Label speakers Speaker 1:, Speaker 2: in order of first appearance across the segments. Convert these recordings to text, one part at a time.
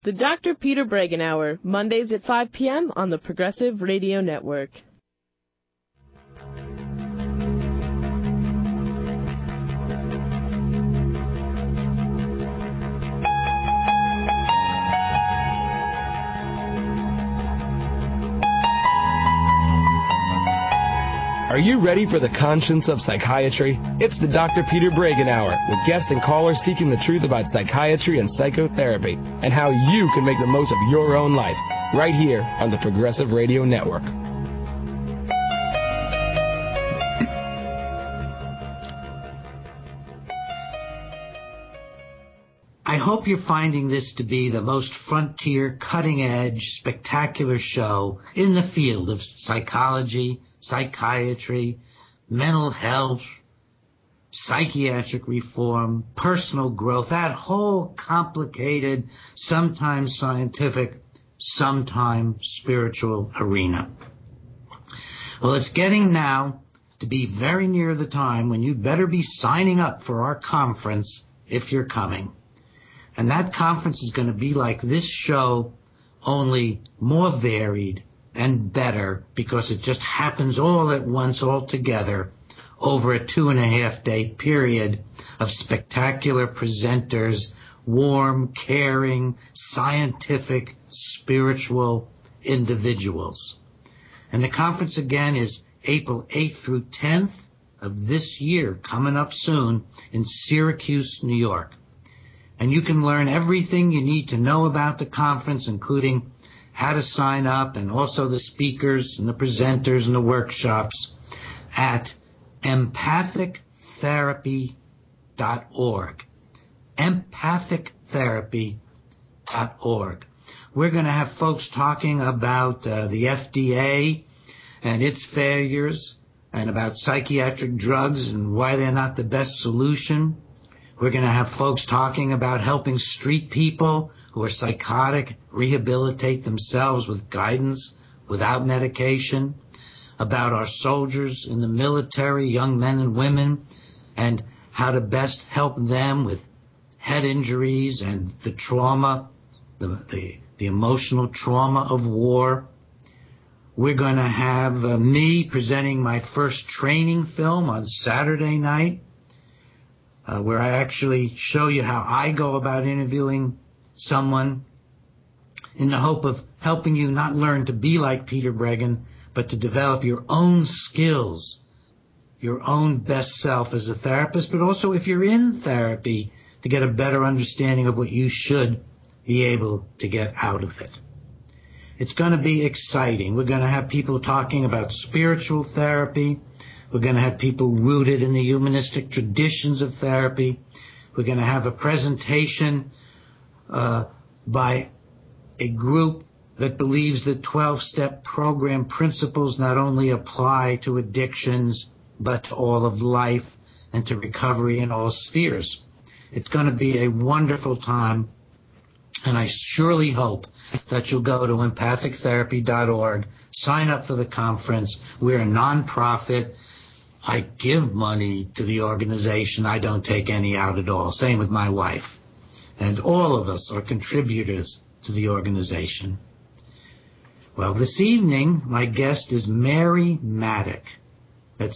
Speaker 1: The Dr. Peter Bregan Hour, Mondays at 5 p.m. on the Progressive Radio Network.
Speaker 2: Are you ready for the conscience of psychiatry? It's the Dr. Peter Bregan Hour, with guests and callers seeking the truth about psychiatry and psychotherapy, and how you can make the most of your own life, right here on the Progressive Radio Network.
Speaker 3: I hope you're finding this to be the most frontier, cutting-edge, spectacular show in the field of psychology, psychiatry, mental health, psychiatric reform, personal growth, that whole complicated, sometimes scientific, sometimes spiritual arena. Well, it's getting now to be very near the time when you better be signing up for our conference if you're coming. And that conference is going to be like this show, only more varied and better, because it just happens all at once, all together, over a 2.5-day period of spectacular presenters, warm, caring, scientific, spiritual individuals. And the conference again is April 8th through 10th of this year, coming up soon, in Syracuse, New York. And you can learn everything you need to know about the conference, including how to sign up and also the speakers and the presenters and the workshops at empathictherapy.org. empathictherapy.org. We're going to have folks talking about the FDA and its failures, and about psychiatric drugs and why they're not the best solution. We're going to have folks talking about helping street people who are psychotic rehabilitate themselves with guidance, without medication, about our soldiers in the military, young men and women, and how to best help them with head injuries and the trauma, the emotional trauma of war. We're going to have me presenting my first training film on Saturday night, where I actually show you how I go about interviewing someone in the hope of helping you not learn to be like Peter Bregan, but to develop your own skills, your own best self as a therapist, but also if you're in therapy, to get a better understanding of what you should be able to get out of it. It's going to be exciting. We're going to have people talking about spiritual therapy. We're going to have people rooted in the humanistic traditions of therapy. We're going to have a presentation by a group that believes that 12-step program principles not only apply to addictions, but to all of life and to recovery in all spheres. It's going to be a wonderful time, and I surely hope that you'll go to empathictherapy.org, sign up for the conference. We're a nonprofit. I give money to the organization. I don't take any out at all. Same with my wife. And all of us are contributors to the organization. Well, this evening, my guest is Mary Maddock. That's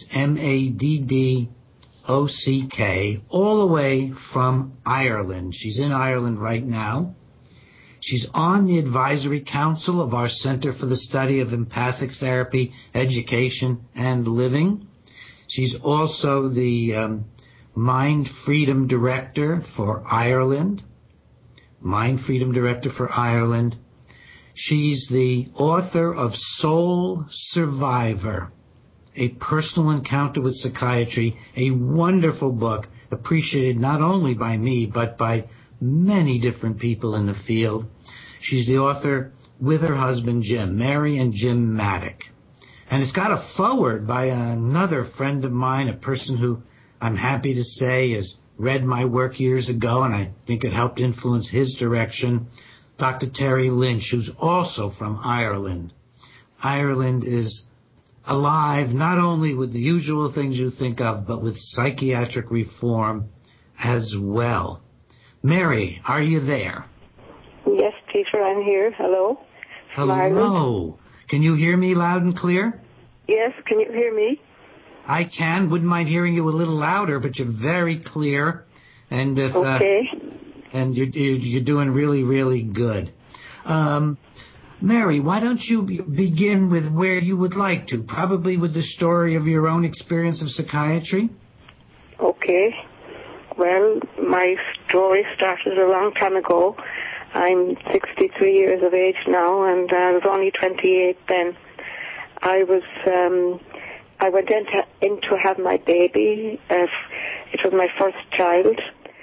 Speaker 3: M-A-D-D-O-C-K, all the way from Ireland. She's in Ireland right now. She's on the advisory council of our Center for the Study of Empathic Therapy, Education, and Living. She's also the Mind Freedom Director for Ireland. Mind Freedom Director for Ireland. She's the author of Soul Survivor, A Personal Encounter with Psychiatry, a wonderful book appreciated not only by me, but by many different people in the field. She's the author with her husband, Jim, Mary and Jim Maddock. And it's got a foreword by another friend of mine, a person who I'm happy to say has read my work years ago, and I think it helped influence his direction, Dr. Terry Lynch, who's also from Ireland. Ireland is alive not only with the usual things you think of, but with psychiatric reform as well. Mary, are you there?
Speaker 4: Yes, Peter, I'm here. Hello. From Ireland.
Speaker 3: Hello. Can you hear me loud and clear?
Speaker 4: Yes, can you hear me?
Speaker 3: I can. Wouldn't mind hearing you a little louder, but you're very clear. And if,
Speaker 4: okay.
Speaker 3: And you're doing really, really good. Mary, why don't you begin with where you would like to? Probably with the story of your own experience of psychiatry?
Speaker 4: Okay. Well, my story started a long time ago. I'm 63 years of age now, and I was only 28 then. I went in to have my baby. It was my first child.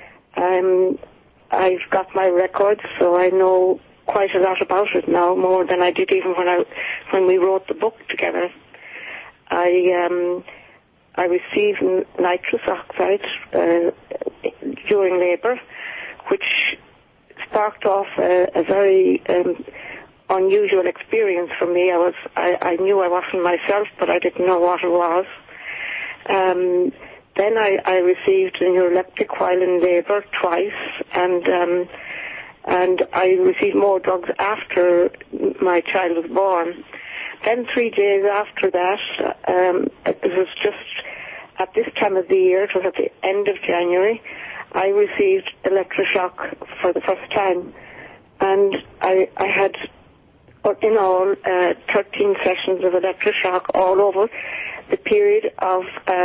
Speaker 4: I've got my records, so I know quite a lot about it now, more than I did even when we wrote the book together. I received nitrous oxide during labour, which sparked off a very unusual experience for me. I knew I wasn't myself, but I didn't know what it was. Then I received a neuroleptic while in labour twice, and I received more drugs after my child was born. Then 3 days after that, it was just at this time of the year, it was at the end of January, I received electroshock for the first time. And I had, in all, 13 sessions of electroshock all over the period of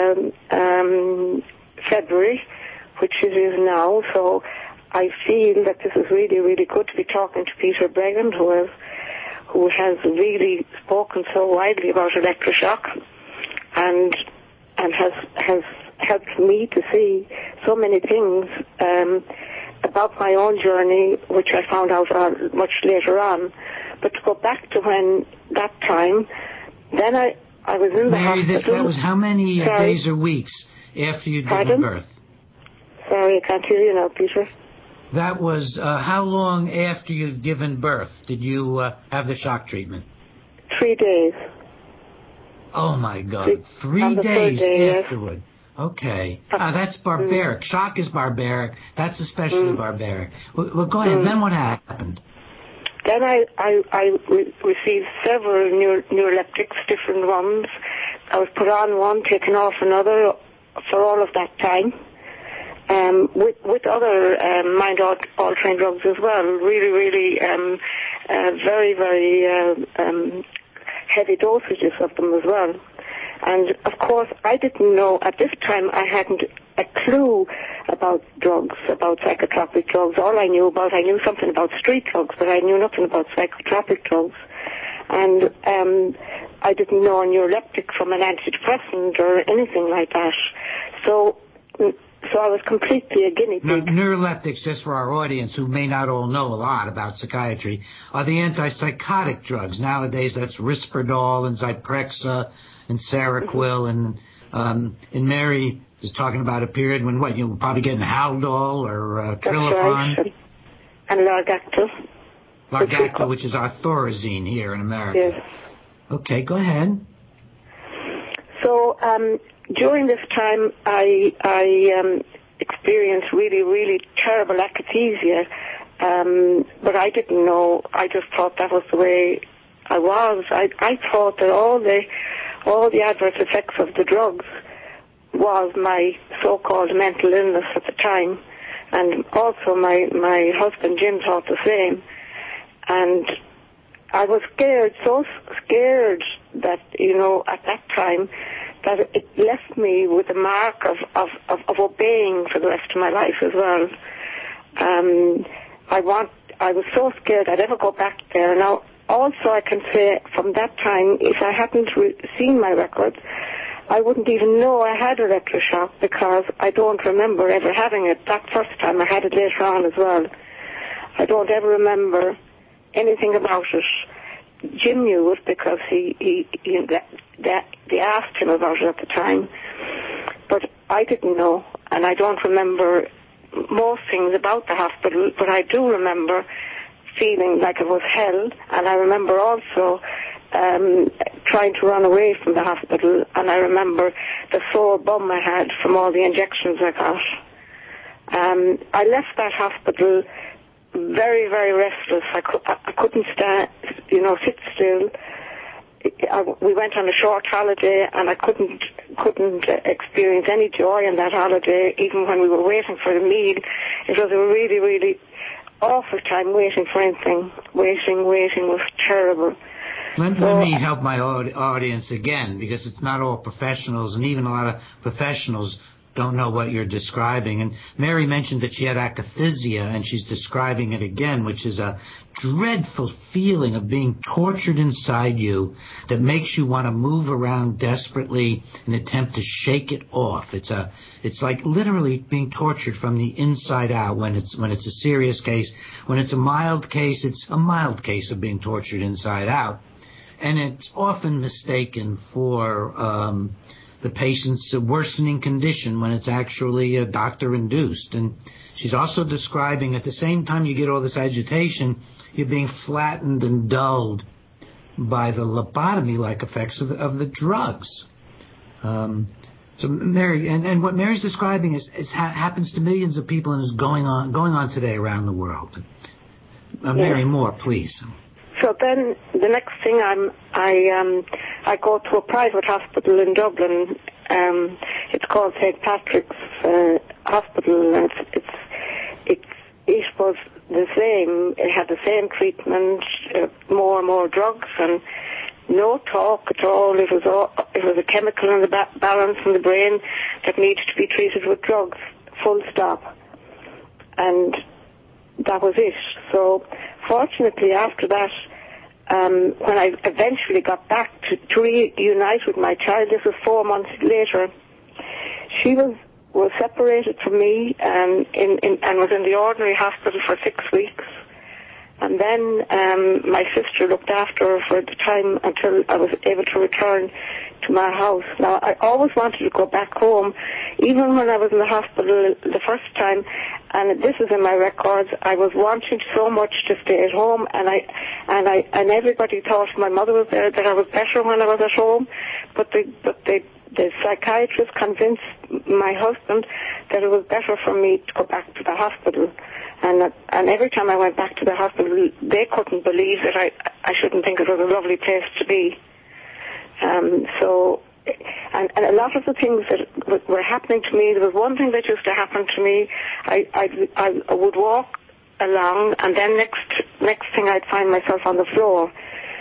Speaker 4: February, which it is now. So I feel that this is really, really good to be talking to Peter Bregan, who has really spoken so widely about electroshock and has helped me to see so many things about my own journey, which I found out much later on. But to go back to when that time, then I was in the hospital.
Speaker 3: That was how many days or weeks after you'd given birth?
Speaker 4: Sorry, I can't hear you now, Peter.
Speaker 3: That was how long after you'd given birth did you have the shock treatment?
Speaker 4: 3 days.
Speaker 3: Oh, my God. 3 days afterward. Okay. That's barbaric. Shock is barbaric. That's especially barbaric. Well, go ahead. Then what happened?
Speaker 4: Then I received several neuroleptics, different ones. I was put on one, taken off another for all of that time. With other mind-altering drugs as well. Really, really very, very heavy dosages of them as well. And, of course, I didn't know, at this time, I hadn't a clue about drugs, about psychotropic drugs. All I knew something about street drugs, but I knew nothing about psychotropic drugs. And I didn't know a neuroleptic from an antidepressant or anything like that. So I was completely a guinea pig.
Speaker 3: Now, neuroleptics, just for our audience who may not all know a lot about psychiatry, are the antipsychotic drugs. Nowadays, that's Risperdal and Zyprexa and Seroquel. And Mary is talking about a period when, you were probably getting Haldol or Trilopon.
Speaker 4: Right. And Largactil.
Speaker 3: Largactil, which is our Thorazine here in America.
Speaker 4: Yes.
Speaker 3: Okay, go ahead.
Speaker 4: So, during this time, I experienced really, really terrible akathisia, but I didn't know. I just thought that was the way I was. I thought that all the adverse effects of the drugs was my so-called mental illness at the time, and also my husband Jim thought the same, and I was scared, so scared that, at that time, that it left me with a mark of obeying for the rest of my life as well. I was so scared I'd ever go back there. Now, also I can say from that time, if I hadn't seen my records, I wouldn't even know I had electroshock because I don't remember ever having it. That first time I had it later on as well. I don't ever remember anything about it. Jim knew it because they asked him about it at the time, but I didn't know, and I don't remember most things about the hospital, but I do remember feeling like it was hell, and I remember also trying to run away from the hospital, and I remember the sore bum I had from all the injections I got. I left that hospital very, very restless. I couldn't stand, sit still. We went on a short holiday, and I couldn't experience any joy in that holiday. Even when we were waiting for the meal, it was a really, really awful time waiting for anything. Waiting was terrible.
Speaker 3: Let me help my audience again, because it's not all professionals, and even a lot of professionals don't know what you're describing. And Mary mentioned that she had akathisia, and she's describing it again, which is a dreadful feeling of being tortured inside you that makes you want to move around desperately and attempt to shake it off. It's like literally being tortured from the inside out when it's a serious case. When it's a mild case, it's a mild case of being tortured inside out. And it's often mistaken for the patient's worsening condition when it's actually doctor-induced. And she's also describing at the same time you get all this agitation, you're being flattened and dulled by the lobotomy-like effects of the drugs. So Mary, and what Mary's describing is happens to millions of people and is going on today around the world. Mary, more, please.
Speaker 4: So then the next thing I go to a private hospital in Dublin. It's called St. Patrick's Hospital, and it was the same. It had the same treatment, more and more drugs, and no talk at all. It was a chemical imbalance in the brain that needed to be treated with drugs. Full stop. And that was it. So fortunately after that, when I eventually got back to reunite with my child, this was 4 months later, she was separated from me and was in the ordinary hospital for 6 weeks. And then my sister looked after her for the time until I was able to return to my house. Now, I always wanted to go back home, even when I was in the hospital the first time, and this is in my records. I was wanting so much to stay at home, and everybody thought, my mother was there, that I was better when I was at home, but the psychiatrist convinced my husband that it was better for me to go back to the hospital. And every time I went back to the hospital, they couldn't believe that I shouldn't think it was a lovely place to be. And a lot of the things that were happening to me, there was one thing that used to happen to me. I would walk along, and then next thing I'd find myself on the floor.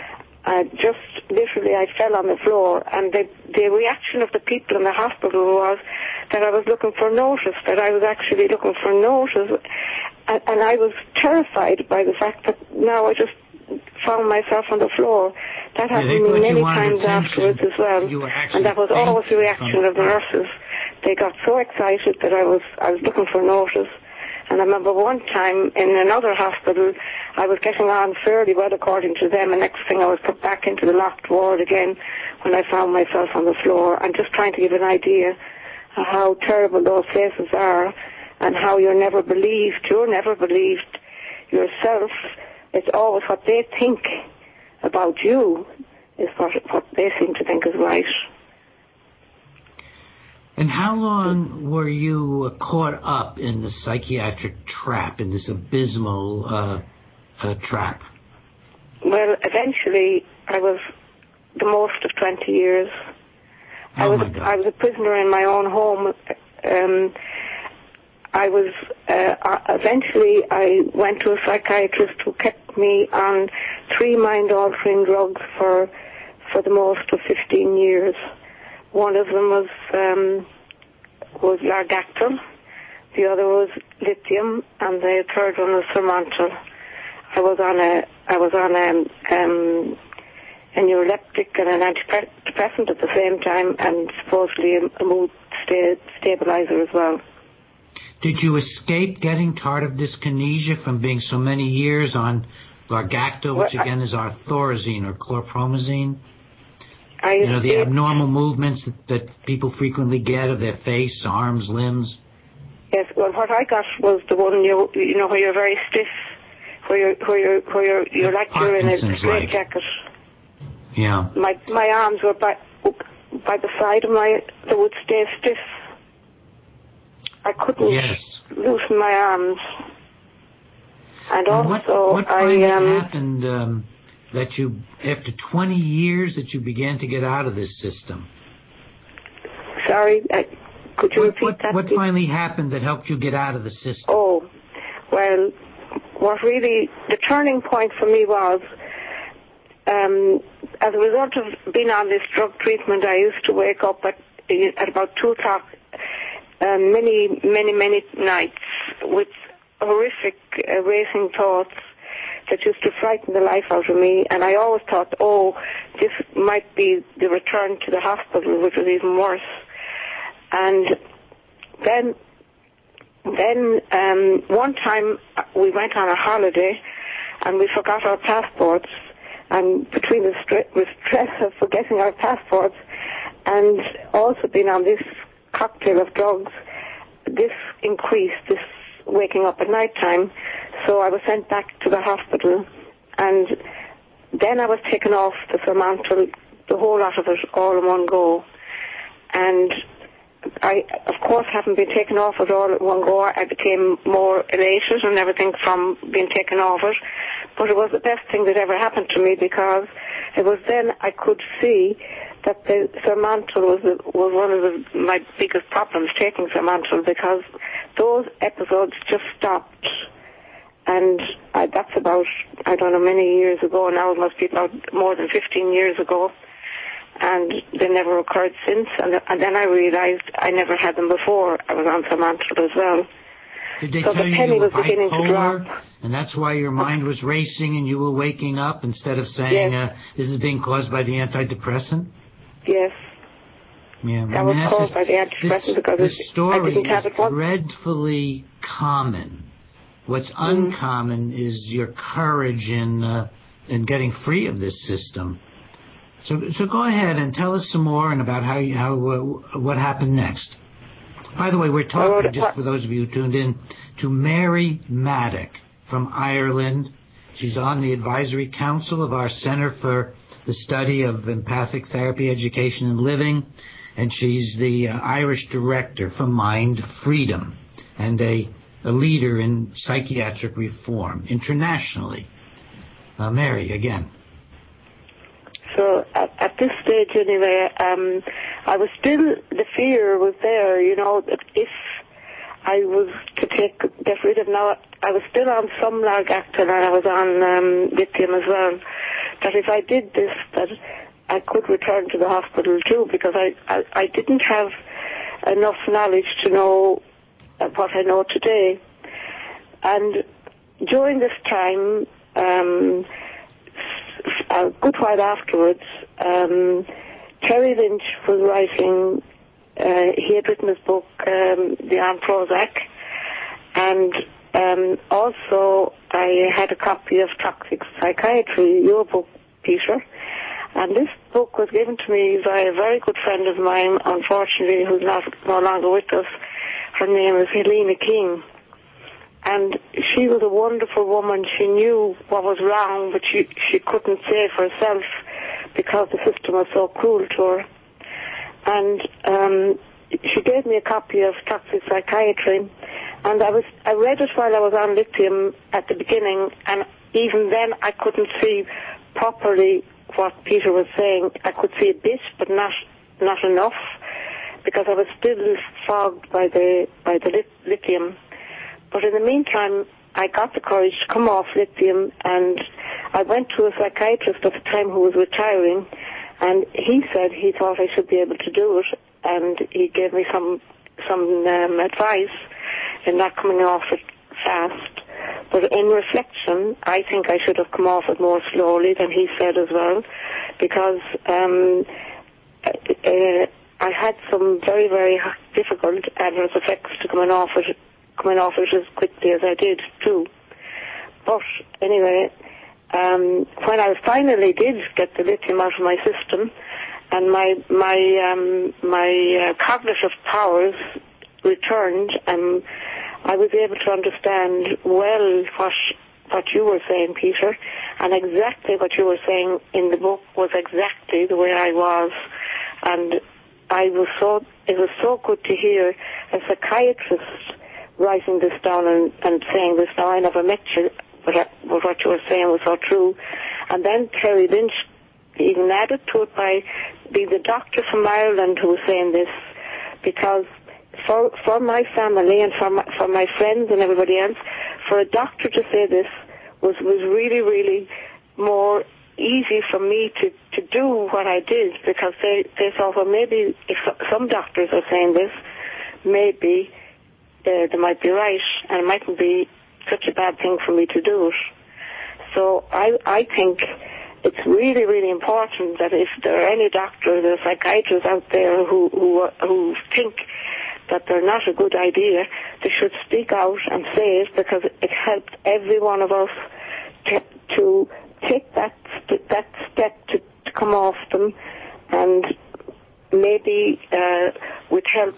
Speaker 4: I fell on the floor, and the reaction of the people in the hospital was that I was looking for notice, that I was actually looking for notice, and I was terrified by the fact that now I just found myself on the floor. That happened to me many times afterwards as well, and that was always the reaction of the nurses. They got so excited that I was looking for notice. And I remember one time in another hospital, I was getting on fairly well according to them, and next thing I was put back into the locked ward again when I found myself on the floor. I'm just trying to give an idea of how terrible those places are and how you're never believed. You're never believed yourself. It's always what they think about you is what they seem to think is right.
Speaker 3: And how long were you caught up in the psychiatric trap, in this abysmal trap?
Speaker 4: Well, eventually I was the most of 20 years. I was a prisoner in my own home. Eventually I went to a psychiatrist who kept me on 3 mind-altering drugs for the most of 15 years. One of them was Largactil, the other was lithium, and the third one was Sermontal. I was on a neuroleptic and an antidepressant at the same time, and supposedly a mood stabilizer as well.
Speaker 3: Did you escape getting tardive dyskinesia from being so many years on Largactil, which again is arthorazine or chlorpromazine? The abnormal movements that people frequently get of their face, arms, limbs.
Speaker 4: Yes, well, what I got was the one where you're very stiff, where you're like you're in a straight jacket.
Speaker 3: Yeah.
Speaker 4: My arms were by the side of they would stay stiff. I couldn't loosen my arms. And
Speaker 3: also, what finally happened that you, after 20 years, that you began to get out of this system?
Speaker 4: Sorry, could you repeat that?
Speaker 3: What finally happened that helped you get out of the system?
Speaker 4: Oh, well, what really, the turning point for me was, as a result of being on this drug treatment, I used to wake up at about 2 o'clock many nights with horrific racing thoughts that used to frighten the life out of me. And I always thought, this might be the return to the hospital, which was even worse. And then one time we went on a holiday and we forgot our passports, and between the stress of forgetting our passports and also being on this cocktail of drugs, this increased, this waking up at night time. So I was sent back to the hospital, and then I was taken off the Sermantal, the whole lot of it, all in one go. And I, of course, having been taken off it all at one go, I became more elated and everything from being taken off it. But it was the best thing that ever happened to me, because it was then I could see that the Sermantal was one of my biggest problems, taking Sermantal, because those episodes just stopped. And that's about, I don't know, many years ago. Now it must be about more than 15 years ago. And they never occurred since. And then I realized I never had them before. I was on Sermantal as well.
Speaker 3: Did they
Speaker 4: so
Speaker 3: tell
Speaker 4: the
Speaker 3: you
Speaker 4: penny
Speaker 3: you were
Speaker 4: was beginning to drop.
Speaker 3: and that's why your mind was racing and you were waking up instead of saying,
Speaker 4: yes.
Speaker 3: This is being caused by the antidepressant?
Speaker 4: Yes.
Speaker 3: Yeah,
Speaker 4: that was caused by the antidepressant because
Speaker 3: this story
Speaker 4: I didn't have it once.
Speaker 3: is dreadfully common. What's uncommon is your courage in getting free of this system. So go ahead and tell us some more and about what happened next. By the way, we're talking, just for those of you who tuned in, to Mary Maddock from Ireland. She's on the advisory council of our Center for the Study of Empathic Therapy, Education and Living, and she's the Irish director for Mind Freedom and a leader in psychiatric reform internationally. Mary, again.
Speaker 4: So at this stage, anyway, I was still, the fear was there, that if I was to get rid of, now I was still on some Largactil and I was on lithium as well, that if I did this, that I could return to the hospital too, because I didn't have enough knowledge to know what I know today. And during this time, a good while afterwards, Terry Lynch was writing, he had written his book, The Armed Prozac, and also I had a copy of Toxic Psychiatry, your book, Peter, and this book was given to me by a very good friend of mine, unfortunately, who's no longer with us. Her name is Helena King. And she was a wonderful woman. She knew what was wrong, but she couldn't say for herself because the system was so cruel to her. And she gave me a copy of Toxic Psychiatry, and I read it while I was on lithium at the beginning, and even then I couldn't see properly what Peter was saying. I could see a bit, but not enough, because I was still fogged by the lithium. But in the meantime, I got the courage to come off lithium, and I went to a psychiatrist at the time who was retiring, and he said he thought I should be able to do it, and he gave me some advice in not coming off it fast. But in reflection, I think I should have come off it more slowly than he said as well, because I had some very, very difficult adverse effects to coming off it as quickly as I did too. But anyway, when I finally did get the lithium out of my system, and my cognitive powers returned, and I was able to understand well what you were saying, Peter, and exactly what you were saying in the book was exactly the way I was. And it was so good to hear a psychiatrist writing this down and saying this. Now, I never met you, what you were saying was so true. And then Terry Lynch even added to it by being the doctor from Ireland who was saying this, because for my family and for my friends and everybody else, for a doctor to say this was really, really more easy for me to do what I did, because they thought, well, maybe if some doctors are saying this, maybe they might be right, and it mightn't be such a bad thing for me to do it. So I think it's really, really important that if there are any doctors or psychiatrists out there who think that they're not a good idea, they should speak out and say it, because it helps every one of us to take that step to come off them, and maybe with help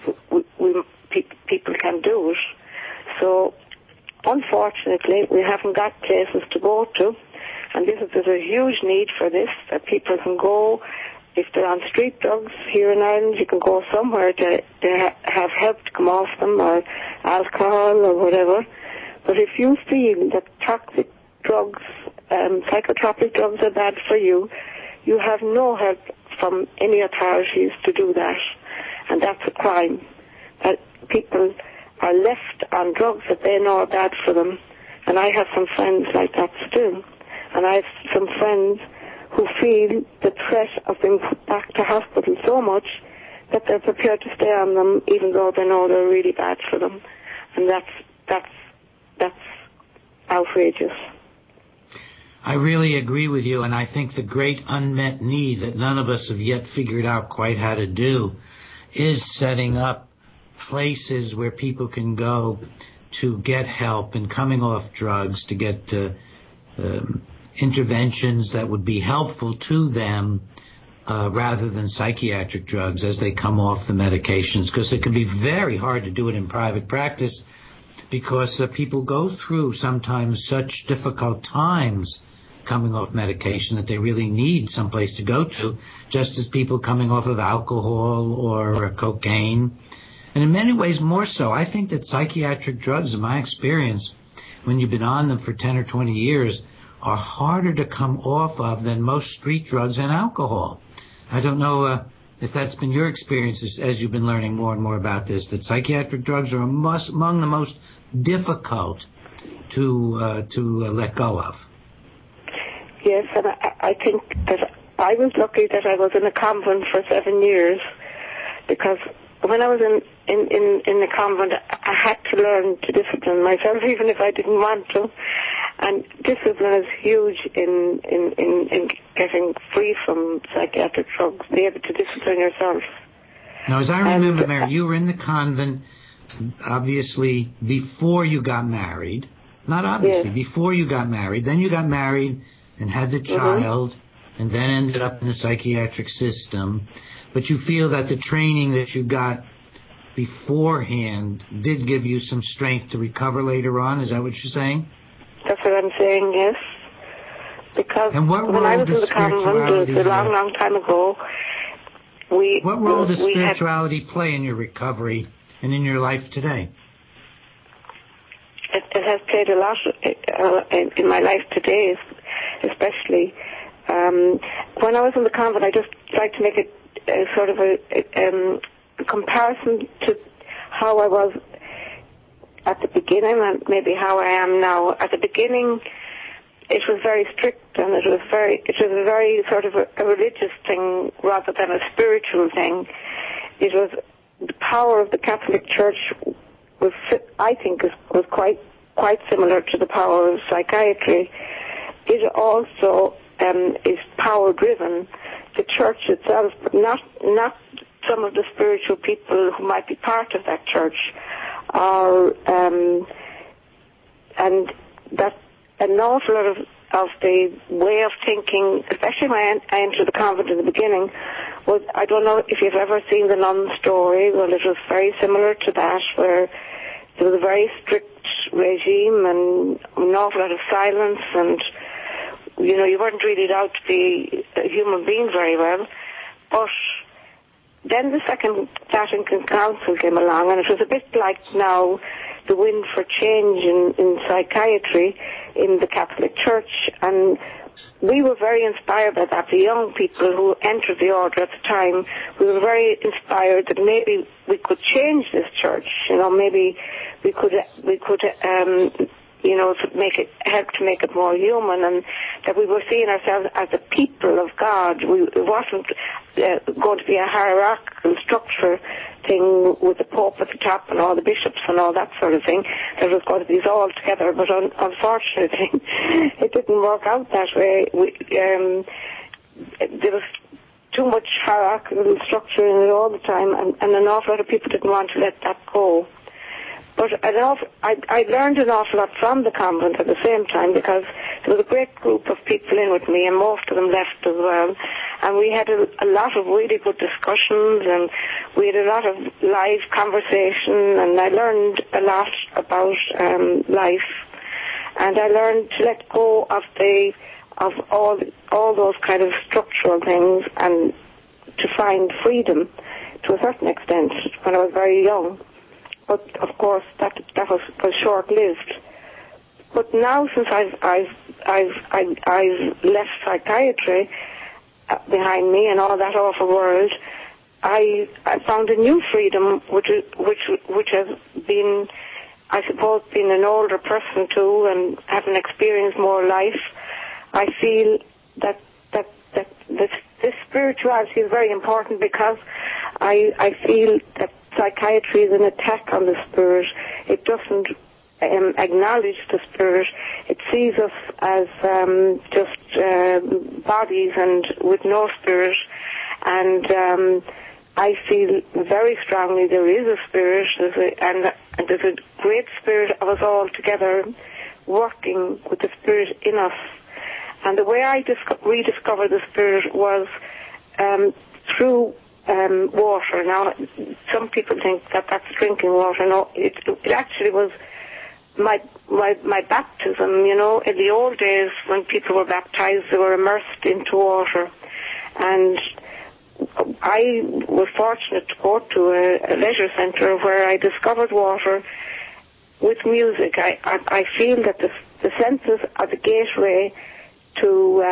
Speaker 4: people can do it. So unfortunately we haven't got places to go to, and there's a huge need for this, that people can go. If they're on street drugs here in Ireland, you can go somewhere to have help to come off them, or alcohol or whatever. But if you feel that toxic drugs, psychotropic drugs are bad for you, you have no help from any authorities to do that. And that's a crime. That people are left on drugs that they know are bad for them. And I have some friends like that still. And I have some friends who feel the threat of being put back to hospital so much that they're prepared to stay on them even though they know they're really bad for them. And that's outrageous.
Speaker 3: I really agree with you, and I think the great unmet need that none of us have yet figured out quite how to do is setting up places where people can go to get help and coming off drugs, to get interventions that would be helpful to them rather than psychiatric drugs as they come off the medications, because it can be very hard to do it in private practice, because people go through sometimes such difficult times coming off medication that they really need someplace to go to, just as people coming off of alcohol or cocaine. And in many ways more so. I think that psychiatric drugs, in my experience, when you've been on them for 10 or 20 years, are harder to come off of than most street drugs and alcohol. I don't know if that's been your experience as you've been learning more and more about this, that psychiatric drugs are among the most difficult to let go of.
Speaker 4: Yes, and I think that I was lucky that I was in a convent for 7 years, because when I was in the convent, I had to learn to discipline myself, even if I didn't want to. And discipline is huge in getting free from psychiatric drugs, be able to discipline yourself.
Speaker 3: Now, as I remember, Mary, you were in the convent, obviously, before you got married. Not obviously, yes. Before you got married. Then you got married and had the child, and then ended up in the psychiatric system. But you feel that the training that you got beforehand did give you some strength to recover later on. Is that what you're saying?
Speaker 4: That's what I'm saying, yes. Because when I was in the convent, a long, long time ago,
Speaker 3: what role does spirituality play in your recovery and in your life today?
Speaker 4: It has played a lot in my life today, especially. When I was in the convent, I just tried to make it sort of a comparison to how I was at the beginning and maybe how I am now. At the beginning, it was very strict, and it was a very sort of a religious thing rather than a spiritual thing. It was the power of the Catholic Church was, I think, was quite similar to the power of psychiatry. It also is power driven. The church itself, but not some of the spiritual people who might be part of that church, and that an awful lot of the way of thinking, especially when I entered the convent in the beginning, was, I don't know if you've ever seen The Nun story. Well, it was very similar to that, where there was a very strict regime and an awful lot of silence, and you weren't really allowed to be a human being very well. But then the Second Vatican Council came along, and it was a bit like now the wind for change in psychiatry. in the Catholic Church, and we were very inspired by that. The young people who entered the order at the time, we were very inspired that maybe we could change this church. Maybe we could help to make it more human, and that we were seeing ourselves as a people of God. It wasn't going to be a hierarchical structure thing with the Pope at the top and all the bishops and all that sort of thing. That was going to be all together, but unfortunately, it didn't work out that way. There was too much hierarchical structure in it all the time, and an awful lot of people didn't want to let that go. But I learned an awful lot from the convent at the same time, because there was a great group of people in with me, and most of them left as well. And we had a lot of really good discussions, and we had a lot of live conversation, and I learned a lot about life. And I learned to let go of all those kind of structural things, and to find freedom to a certain extent when I was very young. But of course, that was short-lived. But now, since I've left psychiatry behind me and all that awful world, I found a new freedom, which has been, I suppose, being an older person too, and having experienced more life. I feel that this spirituality is very important, because I feel that psychiatry is an attack on the spirit. It doesn't acknowledge the spirit. It sees us as just bodies and with no spirit. And I feel very strongly there is a spirit, and there's a great spirit of us all together working with the spirit in us. And the way I rediscovered the spirit was through water. Now, some people think that that's drinking water. No, it actually was my baptism. In the old days when people were baptized, they were immersed into water. And I was fortunate to go to a leisure centre where I discovered water with music. I feel that the senses are the gateway to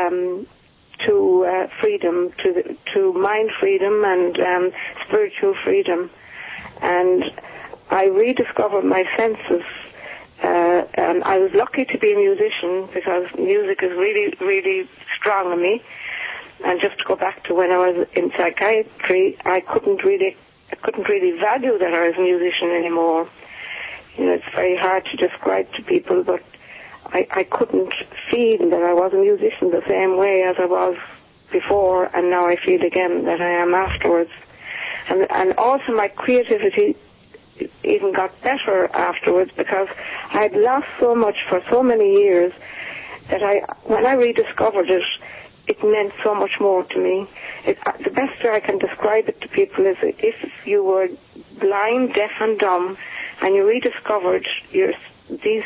Speaker 4: freedom, to mind freedom and spiritual freedom. And I rediscovered my senses. And I was lucky to be a musician, because music is really, really strong on me. And just to go back to when I was in psychiatry, I couldn't really value that I was a musician anymore. It's very hard to describe to people, but I couldn't feel that I was a musician the same way as I was before, and now I feel again that I am afterwards. And also my creativity even got better afterwards, because I had lost so much for so many years that when I rediscovered it, it meant so much more to me. The best way I can describe it to people is, if you were blind, deaf and dumb, and you rediscovered these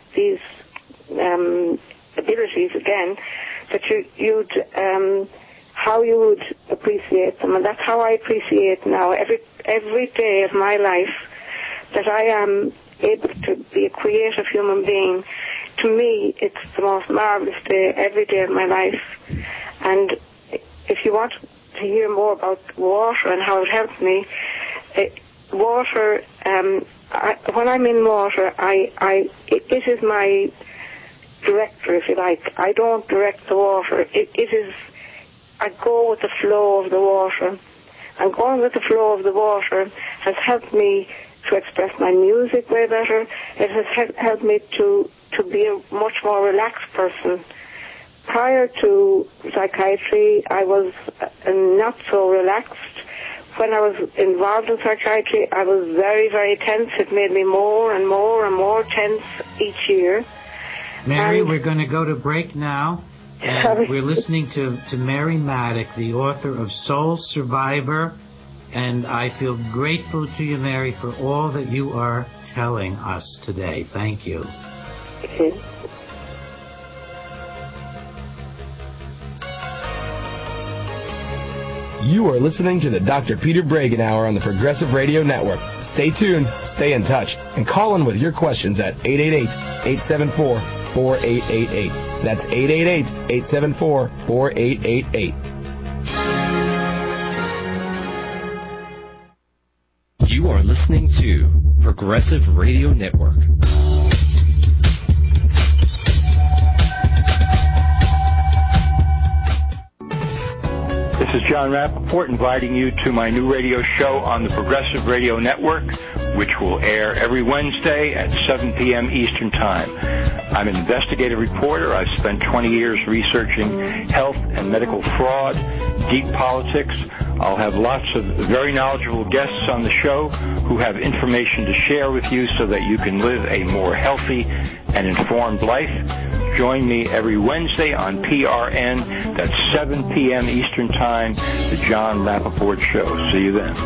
Speaker 4: abilities again, that you'd how you would appreciate them. And that's how I appreciate now every day of my life, that I am able to be a creative human being. To me, it's the most marvelous day, every day of my life. And if you want to hear more about water and how it helped me, water, when I'm in water, it is my director, if you like. I don't direct the water. I go with the flow of the water. And going with the flow of the water has helped me to express my music way better. It has helped me to be a much more relaxed person. Prior to psychiatry, I was not so relaxed. When I was involved in psychiatry, I was very, very tense. It made me more and more and more tense each year.
Speaker 3: Mary, we're going to go to break now. And we're listening to Mary Maddock, the author of Soul Survivor. And I feel grateful to you, Mary, for all that you are telling us today. Thank you.
Speaker 2: You are listening to the Dr. Peter Bregan Hour on the Progressive Radio Network. Stay tuned, stay in touch, and call in with your questions at 888-874-5400. 888-874-4888. That's 888-874-4888.
Speaker 5: You are listening to Progressive Radio Network.
Speaker 6: This is John Rappaport inviting you to my new radio show on the Progressive Radio Network, which will air every Wednesday at 7 p.m. Eastern Time. I'm an investigative reporter. I've spent 20 years researching health and medical fraud, deep politics. I'll have lots of very knowledgeable guests on the show who have information to share with you so that you can live a more healthy and informed life. Join me every Wednesday on PRN. That's 7 p.m. Eastern Time, The John Rappaport Show. See you then.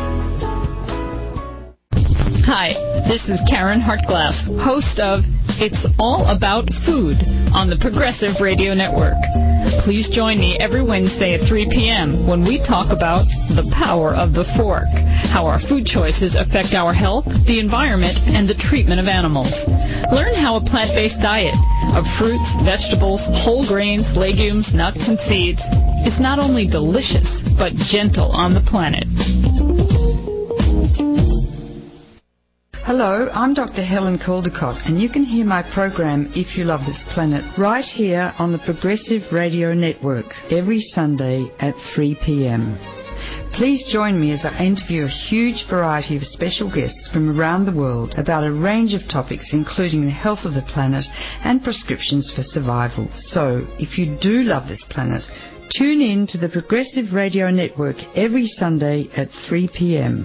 Speaker 7: Hi, this is Karen Hartglass, host of It's All About Food on the Progressive Radio Network. Please join me every Wednesday at 3 p.m. when we talk about the power of the fork, how our food choices affect our health, the environment, and the treatment of animals. Learn how a plant-based diet of fruits, vegetables, whole grains, legumes, nuts, and seeds is not only delicious, but gentle on the planet.
Speaker 8: Hello, I'm Dr. Helen Caldecott, and you can hear my program If You Love This Planet right here on the Progressive Radio Network every Sunday at 3 p.m. Please join me as I interview a huge variety of special guests from around the world about a range of topics, including the health of the planet and prescriptions for survival. So, if you do love this planet, tune in to the Progressive Radio Network every Sunday at 3 p.m.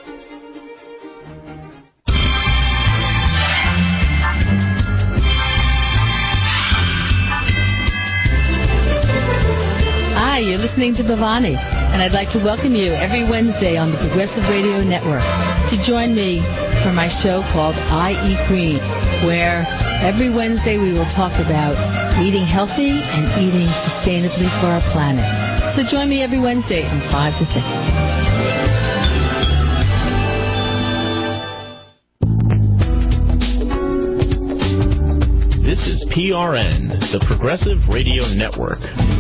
Speaker 9: Hi, you're listening to Bhavani, and I'd like to welcome you every Wednesday on the Progressive Radio Network to join me for my show called I Eat Green, where every Wednesday we will talk about eating healthy and eating sustainably for our planet. So join me every Wednesday from 5 to 6.
Speaker 10: This is PRN, the Progressive Radio Network.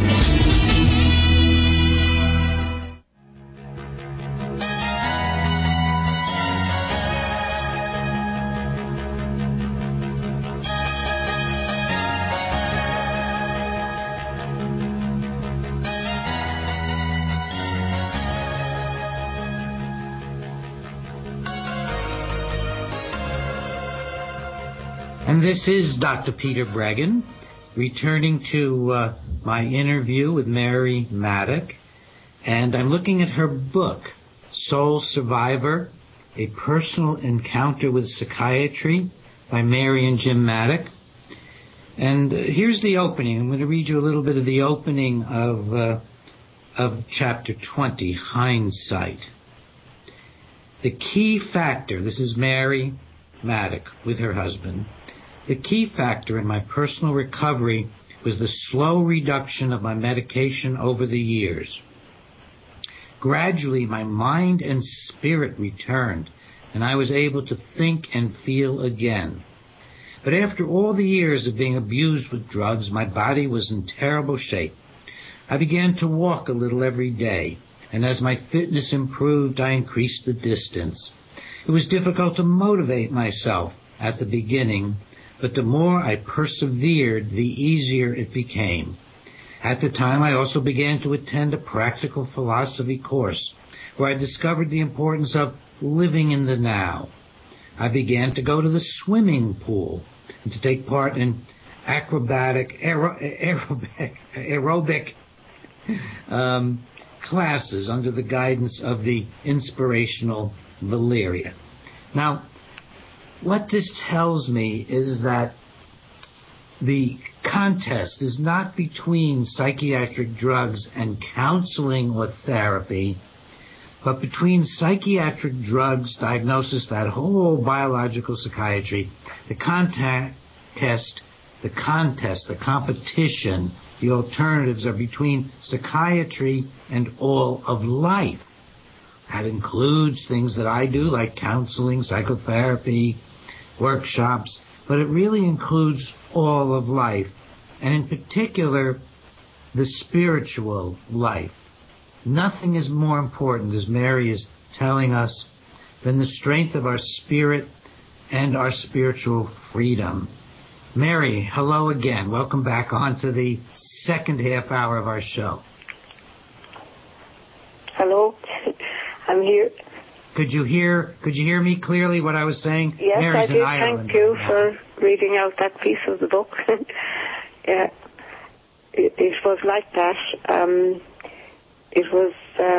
Speaker 3: And this is Dr. Peter Breggin, returning to my interview with Mary Maddock. And I'm looking at her book, Soul Survivor, A Personal Encounter with Psychiatry by Mary and Jim Maddock. And here's the opening. I'm going to read you a little bit of the opening of Chapter 20, Hindsight. The key factor, this is Mary Maddock with her husband, the key factor in my personal recovery was the slow reduction of my medication over the years. Gradually, my mind and spirit returned, and I was able to think and feel again. But after all the years of being abused with drugs, my body was in terrible shape. I began to walk a little every day, and as my fitness improved, I increased the distance. It was difficult to motivate myself at the beginning, but the more I persevered, the easier it became. At the time, I also began to attend a practical philosophy course where I discovered the importance of living in the now. I began to go to the swimming pool and to take part in aerobic classes under the guidance of the inspirational Valeria. Now, what this tells me is that the contest is not between psychiatric drugs and counseling or therapy, but between psychiatric drugs, diagnosis, that whole biological psychiatry, the competition, the alternatives are between psychiatry and all of life. That includes things that I do, like counseling, psychotherapy, workshops, but it really includes all of life, and in particular, the spiritual life. Nothing is more important, as Mary is telling us, than the strength of our spirit and our spiritual freedom. Mary, hello again. Welcome back on to the second half hour of our show.
Speaker 4: Hello. I'm here.
Speaker 3: Could you hear me clearly what I was saying?
Speaker 4: Yes,
Speaker 3: Mary's
Speaker 4: I did.
Speaker 3: in Ireland
Speaker 4: Thank you
Speaker 3: right
Speaker 4: for reading out that piece of the book. Yeah, it was like that. It was,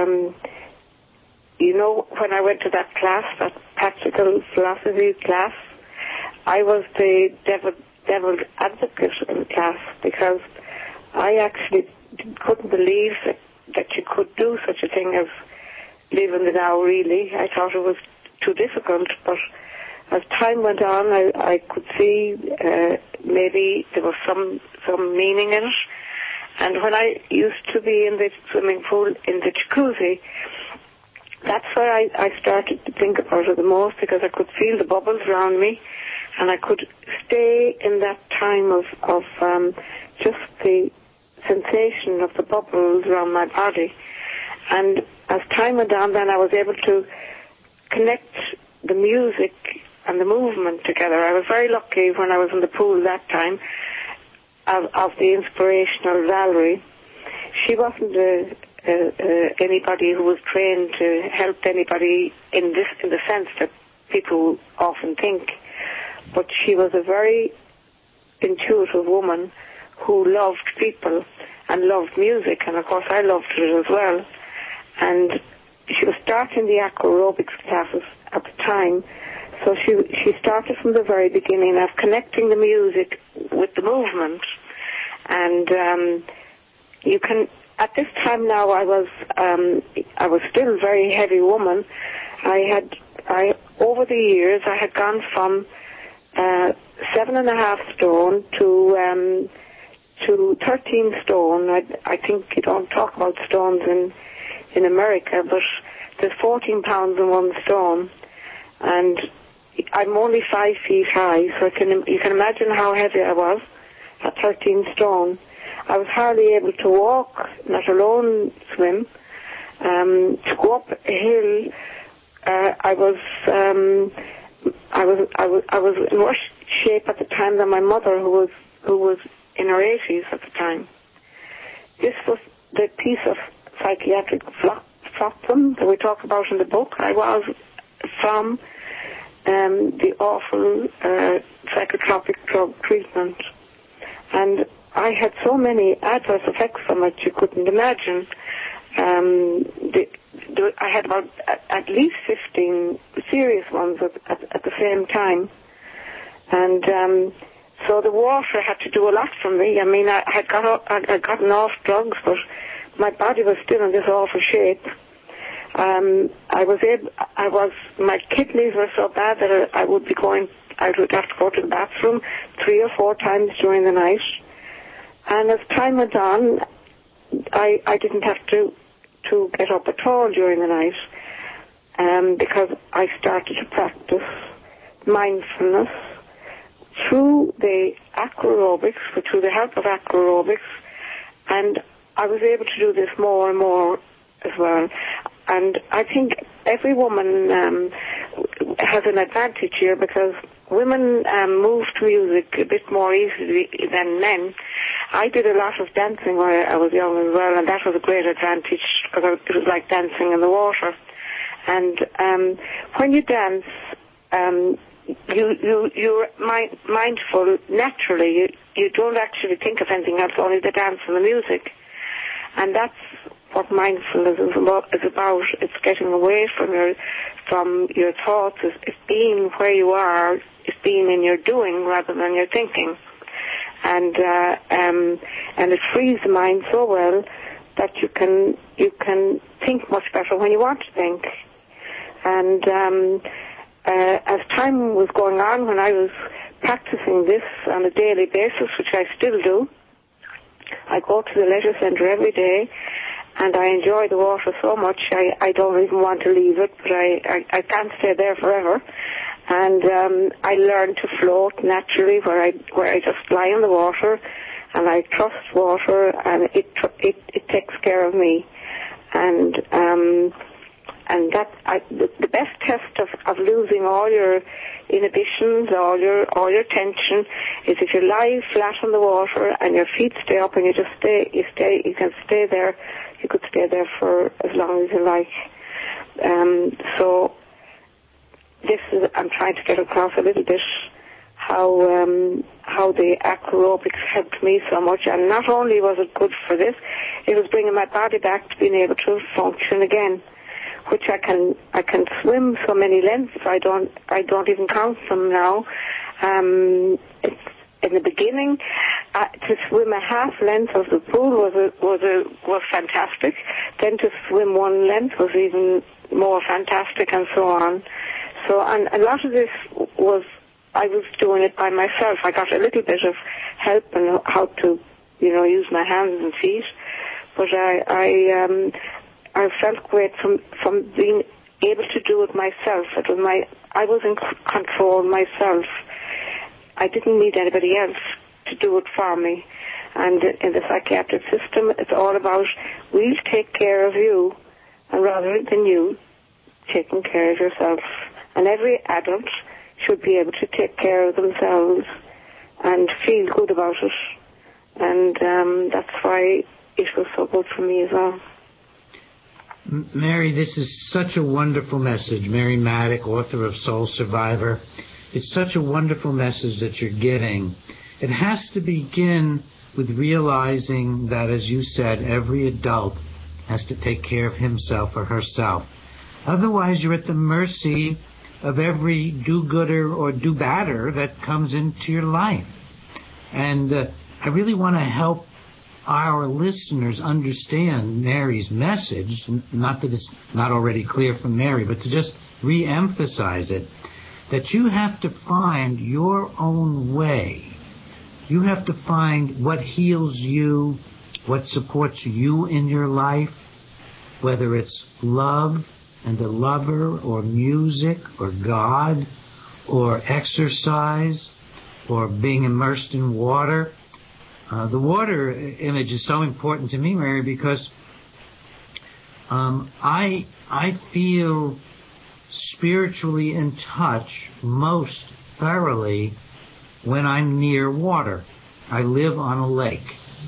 Speaker 4: when I went to that class, that practical philosophy class, I was the devil's advocate in the class, because I actually couldn't believe that you could do such a thing as live in the now, really. I thought it was too difficult, but as time went on, I could see maybe there was some meaning in it. And when I used to be in the swimming pool, in the jacuzzi, that's where I started to think about it the most, because I could feel the bubbles around me, and I could stay in that time of just the sensation of the bubbles around my body. And as time went on, then I was able to connect the music and the movement together. I was very lucky when I was in the pool that time of the inspirational Valerie. She wasn't anybody who was trained to help anybody in the sense that people often think, but she was a very intuitive woman who loved people and loved music, and of course I loved it as well. And she was starting the acroaerobics classes at the time, so she started from the very beginning of connecting the music with the movement. And you can, at this time now, I was still a very heavy woman. Over the years I had gone from 7.5 stone to 13 stone. I think you don't talk about stones in America, but there's 14 pounds in 1 stone, and I'm only 5 feet high, so you can imagine how heavy I was at 13 stone. I was hardly able to walk, let alone swim. To go up a hill, I was in worse shape at the time than my mother, who was in her 80s at the time. This was the piece of psychiatric flotsam that we talk about in the book. I was from the awful psychotropic drug treatment, and I had so many adverse effects from it you couldn't imagine. I had about at least 15 serious ones at the same time, and so the water had to do a lot for me. I mean, I had gotten off drugs, but my body was still in this awful shape. My kidneys were so bad that I would have to go to the bathroom 3 or 4 times during the night. And as time went on, I didn't have to get up at all during the night, because I started to practice mindfulness through the acroaerobics, through the help of acroaerobics, and I was able to do this more and more as well. And I think every woman has an advantage here, because women move to music a bit more easily than men. I did a lot of dancing when I was young as well, and that was a great advantage, because it was like dancing in the water. And when you dance, you're mindful naturally. You don't actually think of anything else, only the dance and the music. And that's what mindfulness is about. It's getting away from your thoughts. It's being where you are. It's being in your doing rather than your thinking. And it frees the mind so well that you can think much better when you want to think. And as time was going on, when I was practicing this on a daily basis, which I still do, I go to the leisure centre every day, and I enjoy the water so much I don't even want to leave it, but I can't stay there forever. And I learned to float naturally, where I just lie in the water, and I trust water, and it takes care of me. And that the best test of losing all your inhibitions, all your tension, is if you lie flat on the water and your feet stay up, and you can stay there. You could stay there for as long as you like. So I'm trying to get across a little bit how the acrobics helped me so much. And not only was it good for this, it was bringing my body back to being able to function again, which I can swim so many lengths. I don't even count them now. In the beginning, to swim a half length of the pool was fantastic. Then to swim one length was even more fantastic, and so on. So, and a lot of this I was doing it by myself. I got a little bit of help in how to, use my hands and feet, but I felt great from being able to do it myself. I was in control myself. I didn't need anybody else to do it for me. And in the psychiatric system, it's all about, we'll take care of you, and rather than you taking care of yourself. And every adult should be able to take care of themselves and feel good about it. And that's why it was so good for me as well.
Speaker 3: Mary, this is such a wonderful message. Mary Maddock, author of Soul Survivor. It's such a wonderful message that you're giving. It has to begin with realizing that, as you said, every adult has to take care of himself or herself. Otherwise, you're at the mercy of every do-gooder or do-badder that comes into your life. And I really want to help our listeners understand Mary's message, not that it's not already clear from Mary, but to just re-emphasize it, that you have to find your own way. You have to find what heals you, what supports you in your life, whether it's love and a lover, or music, or God, or exercise, or being immersed in water. The water image is so important to me, Mary, because I feel spiritually in touch most thoroughly when I'm near water. I live on a lake.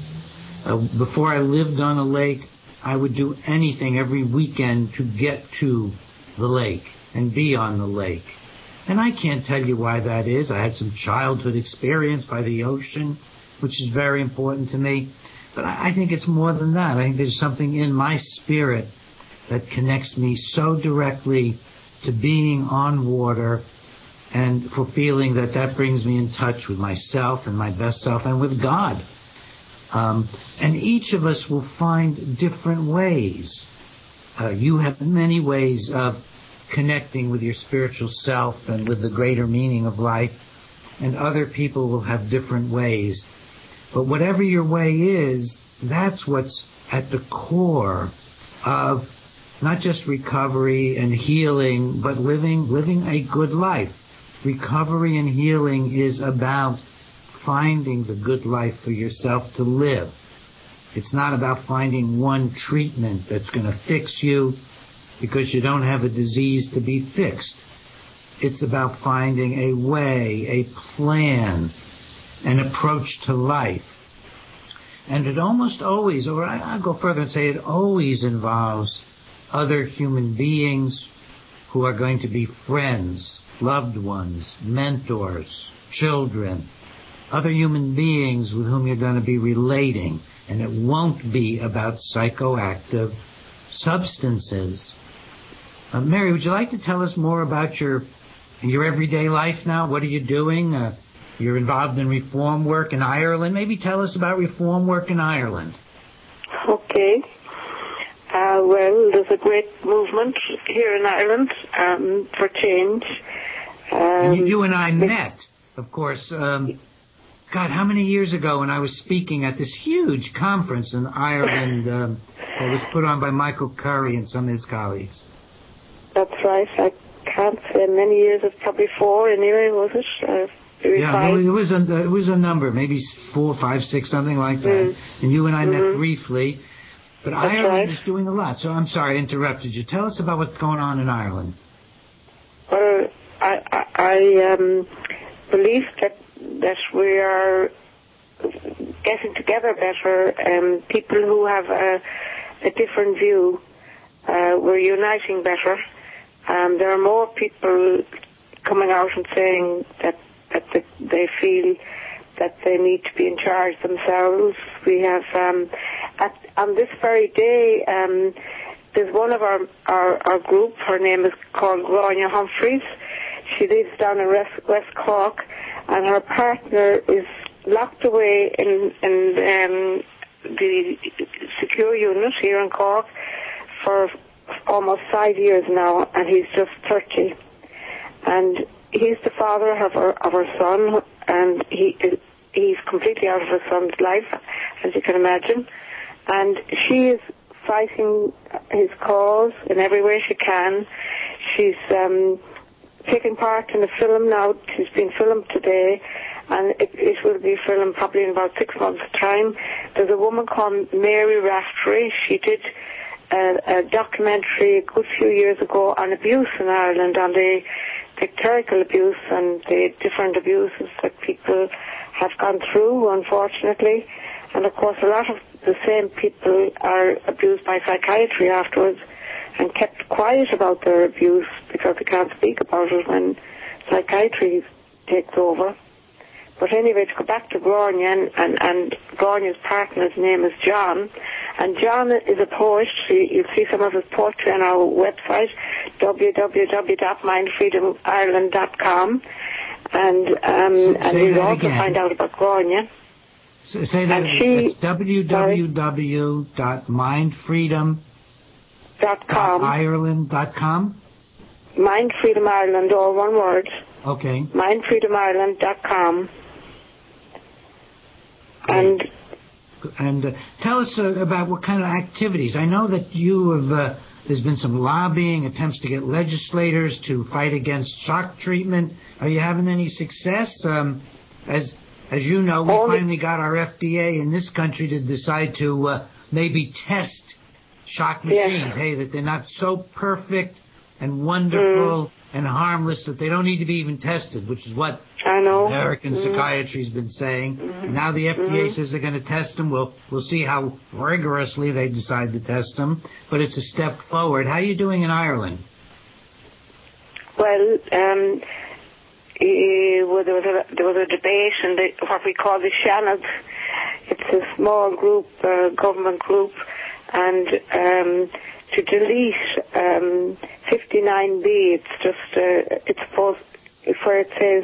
Speaker 3: Before I lived on a lake, I would do anything every weekend to get to the lake and be on the lake. And I can't tell you why that is. I had some childhood experience by the ocean, which is very important to me. But I think it's more than that. I think there's something in my spirit that connects me so directly to being on water, and for feeling that brings me in touch with myself and my best self and with God. And each of us will find different ways. You have many ways of connecting with your spiritual self and with the greater meaning of life, and other people will have different ways. But whatever your way is, that's what's at the core of not just recovery and healing, but living a good life. Recovery and healing is about finding the good life for yourself to live. It's not about finding one treatment that's going to fix you because you don't have a disease to be fixed. It's about finding a way, a plan, an approach to life. And it almost always, or I'll go further and say it always involves other human beings who are going to be friends, loved ones, mentors, children, other human beings with whom you're going to be relating. And it won't be about psychoactive substances. Mary, would you like to tell us more about your everyday life now? What are you doing? You're involved in reform work in Ireland. Maybe tell us about reform work in Ireland.
Speaker 4: Okay. Well, there's a great movement here in Ireland for change.
Speaker 3: You and I met, of course, God, how many years ago when I was speaking at this huge conference in Ireland that was put on by Michael Curry and some of his colleagues?
Speaker 4: That's right. I can't say many years. It's probably 4 anyway, was it? Maybe 5.
Speaker 3: No, it was a number, maybe 4, 5, 6, something like that. And you and I met briefly. But that's Ireland is doing a lot. So I'm sorry I interrupted you. Tell us about what's going on in Ireland.
Speaker 4: Well, I believe that we are getting together better. People who have a different view, we're uniting better. There are more people coming out and saying that they feel that they need to be in charge themselves. We have, on this very day, there's one of our group, her name is called Grania Humphreys. She lives down in West Cork, and her partner is locked away in the secure unit here in Cork for almost 5 years now, and he's just 30. And he's the father of her son, and he's completely out of her son's life, as you can imagine. And she is fighting his cause in every way she can. She's taking part in a film now. She's been filmed today, and it will be filmed probably in about 6 months' time. There's a woman called Mary Raftery. She did a documentary a good few years ago on abuse in Ireland, on the clerical abuse and the different abuses that people have gone through, unfortunately. And of course, a lot of the same people are abused by psychiatry afterwards and kept quiet about their abuse because they can't speak about it when psychiatry takes over. But anyway, to go back to Grania, and Grania's partner's name is John, and John is a poet. You'll see some of his poetry on our website, www.mindfreedomireland.com, and you'll also find out about Grania.
Speaker 3: Say that again. It's www.mindfreedom.ireland.com.
Speaker 4: Mind Freedom Ireland, all one word.
Speaker 3: Okay.
Speaker 4: Mindfreedomireland.com.
Speaker 3: And tell us about what kind of activities. I know that you have. There's been some lobbying attempts to get legislators to fight against shock treatment. Are you having any success? As you know, we finally got our FDA in this country to decide to maybe test shock machines. Hey, that they're not so perfect and wonderful and harmless that they don't need to be even tested, which is what American psychiatry has been saying. Now the FDA says they're going to test them. We'll see how rigorously they decide to test them, but it's a step forward. How are you doing in Ireland?
Speaker 4: Well, there was a debate in what we call the Seanad. It's a small group, government group, and to delete 59B, it's just it's supposed where it says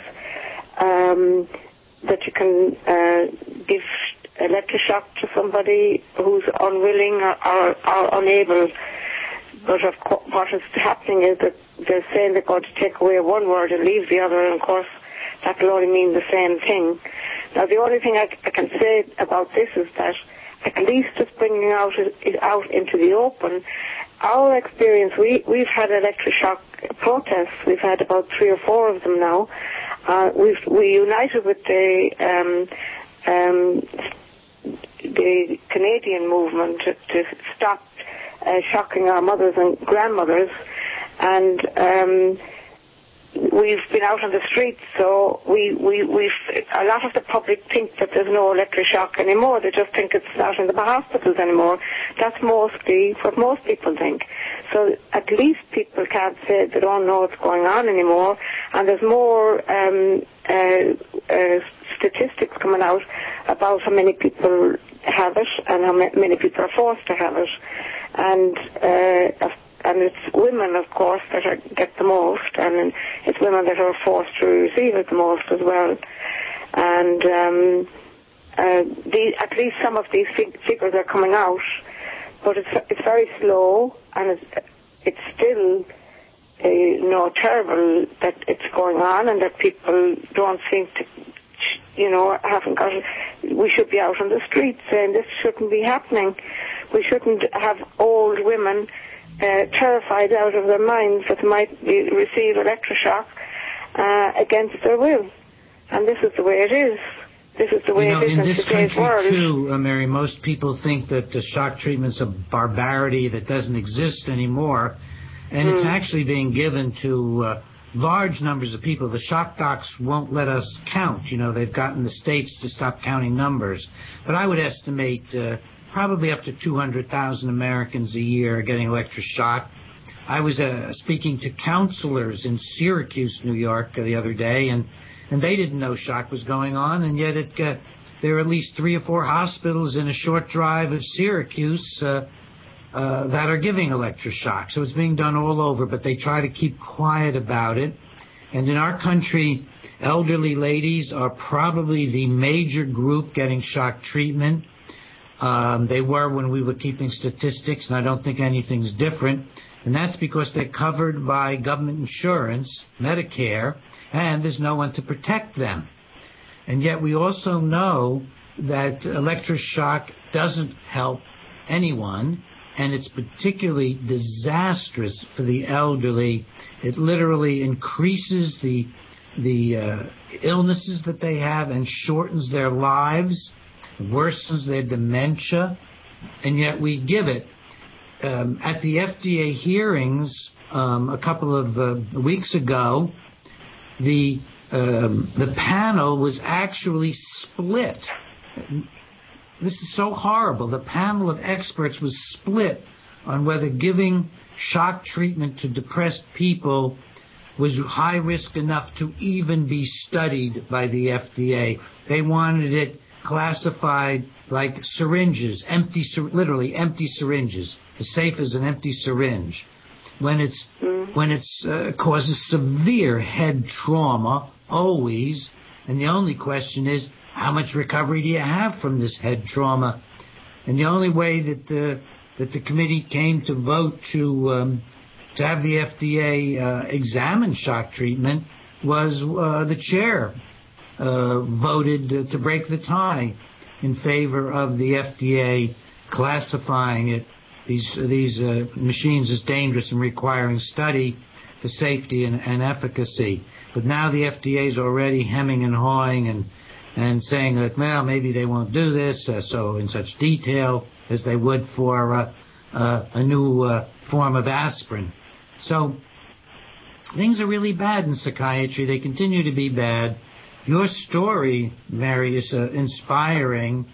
Speaker 4: that you can give electroshock to somebody who's unwilling or unable. But of course, what is happening is that they're saying they're going to take away one word and leave the other, and of course that will only mean the same thing. Now, the only thing I can say about this is that at least it's bringing it out into the open. Our experience, we've had electroshock protests. We've had about 3 or 4 of them now. We united with the Canadian movement to stop shocking our mothers and grandmothers, and we've been out on the streets, so we've a lot of the public think that there's no electroshock anymore. They just think it's not in the hospitals anymore. That's mostly what most people think. So at least people can't say they don't know what's going on anymore, and there's more statistics coming out about how many people have it and how many people are forced to have it. And it's women, of course, that get the most, and it's women that are forced to receive it the most as well. And at least some of these figures are coming out, but it's very slow, and it's still terrible that it's going on, and that people don't seem to, haven't got it. We should be out on the streets saying this shouldn't be happening. We shouldn't have old women terrified out of their minds that they might receive electroshock against their will. And this is the way it is. This is the way it is in
Speaker 3: this
Speaker 4: today's
Speaker 3: country
Speaker 4: world.
Speaker 3: too, Mary, most people think that the shock treatment's a barbarity that doesn't exist anymore, and it's actually being given to large numbers of people. The shock docs won't let us count. They've gotten the states to stop counting numbers. But I would estimate probably up to 200,000 Americans a year are getting electroshock. I was speaking to counselors in Syracuse, New York, the other day, and they didn't know shock was going on, and yet there are at least 3 or 4 hospitals in a short drive of Syracuse that are giving electroshock. So it's being done all over, but they try to keep quiet about it. And in our country, elderly ladies are probably the major group getting shock treatment. They were when we were keeping statistics, and I don't think anything's different. And that's because they're covered by government insurance, Medicare, and there's no one to protect them. And yet we also know that electroshock doesn't help anyone, and it's particularly disastrous for the elderly. It literally increases the illnesses that they have and shortens their lives, worsens their dementia, and yet we give it. At the FDA hearings a couple of weeks ago, the panel was actually split. This is so horrible. The panel of experts was split on whether giving shock treatment to depressed people was high risk enough to even be studied by the FDA. They wanted it classified like syringes, literally empty syringes, as safe as an empty syringe. When it causes severe head trauma, always, and the only question is, how much recovery do you have from this head trauma? And the only way that the committee came to vote to have the FDA examine shock treatment was the chair voted to break the tie in favor of the FDA classifying these machines as dangerous and requiring study for safety and efficacy. But now the FDA is already hemming and hawing and saying that, well, maybe they won't do this so in such detail as they would for a new form of aspirin. So things are really bad in psychiatry. They continue to be bad. Your story, Mary, is inspiring.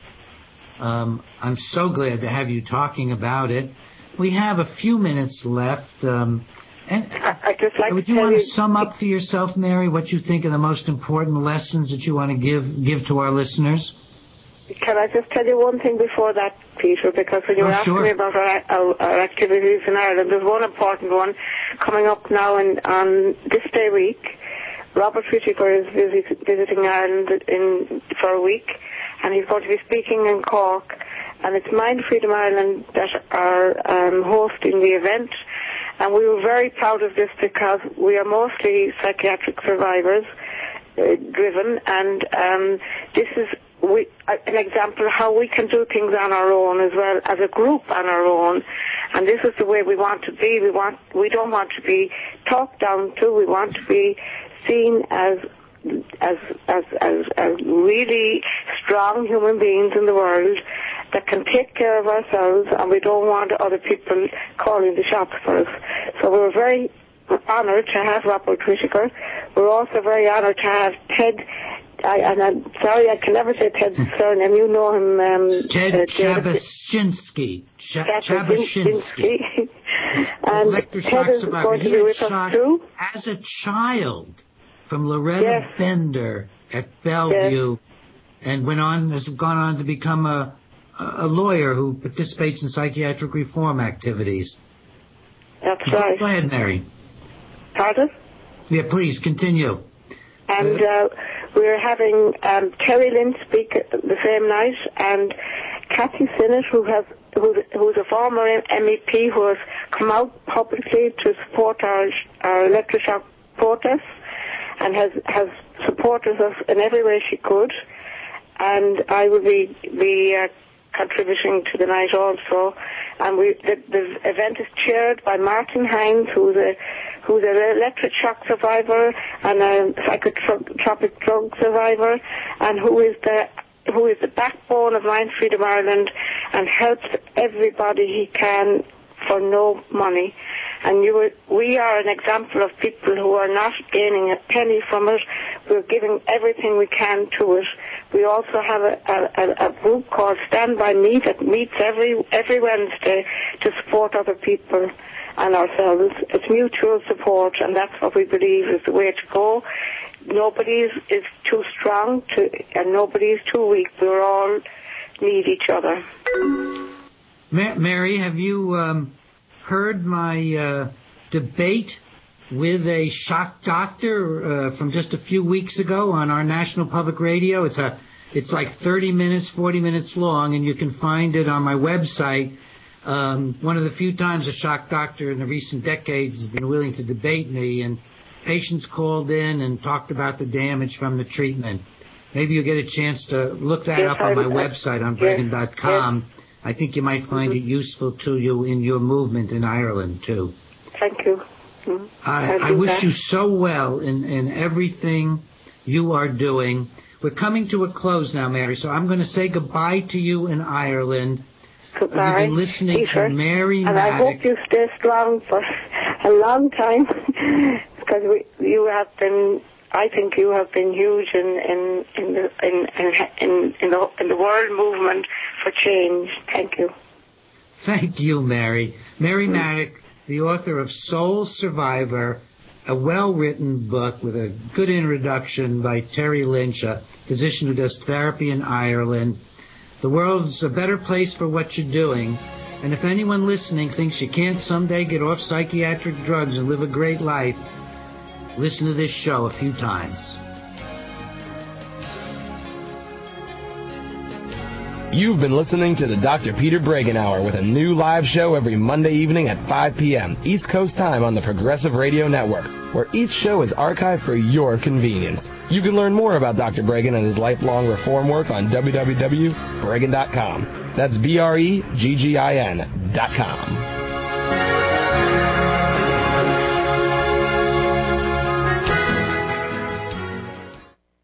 Speaker 3: I'm so glad to have you talking about it. We have a few minutes left.
Speaker 4: I'd just like
Speaker 3: would you want to sum up for yourself, Mary, what you think are the most important lessons that you want to give to our listeners?
Speaker 4: Can I just tell you one thing before that, Peter? Because when you were asking me about our activities in Ireland, there's one important one coming up now on this day week. Robert Whittaker is visiting Ireland for a week, and he's going to be speaking in Cork. And it's Mind Freedom Ireland that are hosting the event. And we were very proud of this because we are mostly psychiatric survivors driven, and this is an example of how we can do things on our own as well as a group on our own. And this is the way we want to be. We don't want to be talked down to. We want to be seen as really strong human beings in the world that can take care of ourselves, and we don't want other people calling the shots for us. So we're very honoured to have Robert Whittaker. We're also very honoured to have Ted, and I'm sorry I can never say Ted's surname. You know him.
Speaker 3: Ted Chabashinsky. Chabashinsky.
Speaker 4: And Ted is going to be with us too.
Speaker 3: As a child from Loretta Bender at Bellevue, and has gone on to become a lawyer who participates in psychiatric reform activities.
Speaker 4: That's right.
Speaker 3: Go ahead, Mary.
Speaker 4: Pardon?
Speaker 3: Yeah, please, continue.
Speaker 4: And we're having Terry Lynn speak the same night, and Kathy Sinnott, who's a former MEP who has come out publicly to support our electroshock protests and has supported us in every way she could. And I will be contributing to the night also. And the event is chaired by Martin Hines, who's an electric shock survivor and a psychotropic drug survivor, and who is the backbone of Mind Freedom Ireland and helps everybody he can for no money. And we are an example of people who are not gaining a penny from it. We're giving everything we can to it. We also have a group called Stand By Me that meets every Wednesday to support other people and ourselves. It's mutual support, and that's what we believe is the way to go. Nobody is too strong and nobody is too weak. We all need each other.
Speaker 3: Mary, have you heard my debate with a shock doctor from just a few weeks ago on our national public radio? It's like 30 minutes, 40 minutes long, and you can find it on my website. One of the few times a shock doctor in the recent decades has been willing to debate me, and patients called in and talked about the damage from the treatment. Maybe you'll get a chance to look that up on my website on Bregan.com. Yes. I think you might find it useful to you in your movement in Ireland, too.
Speaker 4: Thank you.
Speaker 3: I wish you so well in everything you are doing. We're coming to a close now, Mary, so I'm going to say goodbye to you in Ireland.
Speaker 4: Goodbye.
Speaker 3: You've been listening to Mary
Speaker 4: and
Speaker 3: Maddock.
Speaker 4: I hope you stay strong for a long time, because I think you have been huge in the world movement for change. Thank you.
Speaker 3: Thank you, Mary. Mary Maddock, the author of Soul Survivor, a well-written book with a good introduction by Terry Lynch, a physician who does therapy in Ireland. The world's a better place for what you're doing. And if anyone listening thinks you can't someday get off psychiatric drugs and live a great life, listen to this show a few times.
Speaker 2: You've been listening to the Dr. Peter Bregan Hour with a new live show every Monday evening at 5 p.m. East Coast time on the Progressive Radio Network, where each show is archived for your convenience. You can learn more about Dr. Bregan and his lifelong reform work on www.bregan.com. That's BREGGIN.com.